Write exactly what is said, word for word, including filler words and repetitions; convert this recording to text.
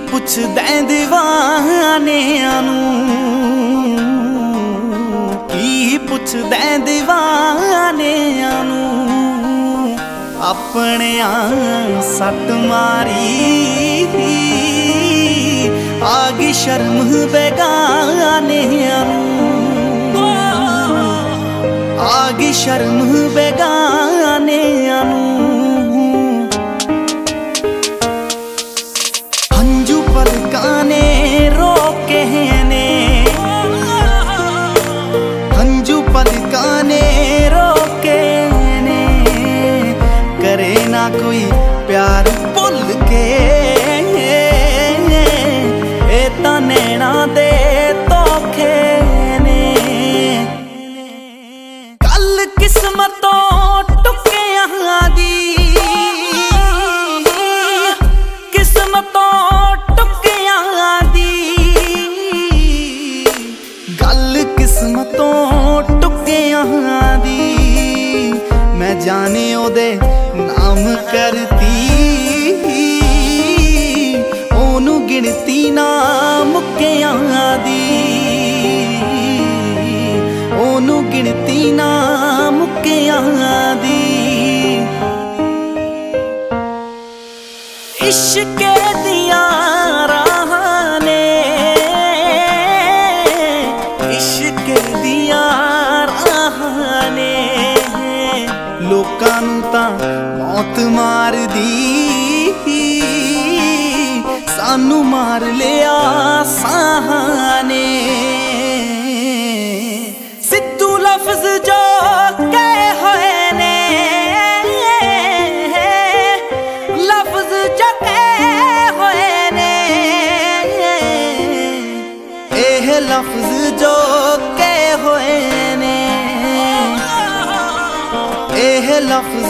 ਪੁੱਛਦੇ دیਵਾਨਿਆਂ ਨੂੰ, ਕੀ ਪੁੱਛਦੇ دیਵਾਨਿਆਂ ਨੂੰ, ਆਪਣਿਆਂ ਸੱਟ ਮਾਰੀ ਆ ਗਈ ਸ਼ਰਮ ਬੇਗਾਨਿਆਂ ਨੂੰ, ਆ ਗਈ ਸ਼ਰਮ ਬੇਗਾਨਿਆਂ ਨੂੰ। ਹੰਝੂ ਪਲਕਾਂ ਨੇ ਰੋਕੇ ਨੇ, ਹੰਝੂ ਪਲਕਾਂ ਨੇ ਰੋਕੇ ਨੇ, ਕਰੇ ਨਾ ਕੋਈ ਪਿਆਰ ਭੁੱਲ ਕੇ, ਇਹ ਤਾਂ ਨੈਣਾ ਦੇ ਧੋਖੇ ਨੇ। ਕੱਲ ਕਿਸਮਤੋਂ ਟੁੱਕਿਆਂ ਦੀ, ਕਿਸਮਤੋਂ ਟੁੱਕਿਆਂ ਦੀ, ਗੱਲ ਕਿਸਮਤੋਂ ਟੁੱਕਿਆਂ ਦੀ। ਮੈਂ ਜਾਣੇ ਉਹਦੇ ਨਾਮ ਕਰਤੀ, ਉਹਨੂੰ ਗਿਣਤੀ ਨਾ ਮੁੱਕਿਆਂ ਦੀ, ਉਹਨੂੰ ਗਿਣਤੀ ਨਾ ਮੁੱਕਿਆਂ ਦੀ। ਇਸ਼ਕ ਦੀਆਂ ਰਾਹਾਂ ਨੇ, ਇਸ਼ਕ ਦੀਆਂ ਰਾਹਾਂ ਨੇ, ਲੋਕਾਂ ਨੂੰ ਤਾਂ ਮੌਤ ਮਾਰਦੀ, ਸਾਨੂੰ ਮਾਰ ਲਿਆ ਸਾਹਾਂ ਨੇ। ਸਿੱਧੂ ਲਫ਼ਜ਼ ਜੋ ਕਹੇ ਹੋਏ ਨੇ, ਲਫ਼ਜ਼ ਜੋ ਕਹੇ ਹੋਏ ਨੇ, ਇਹ ਲਫ਼ਜ਼ ਜੋ ਕਹੇ ਹੋਏ ਨੇ, ਇਹ ਲਫ਼ਜ਼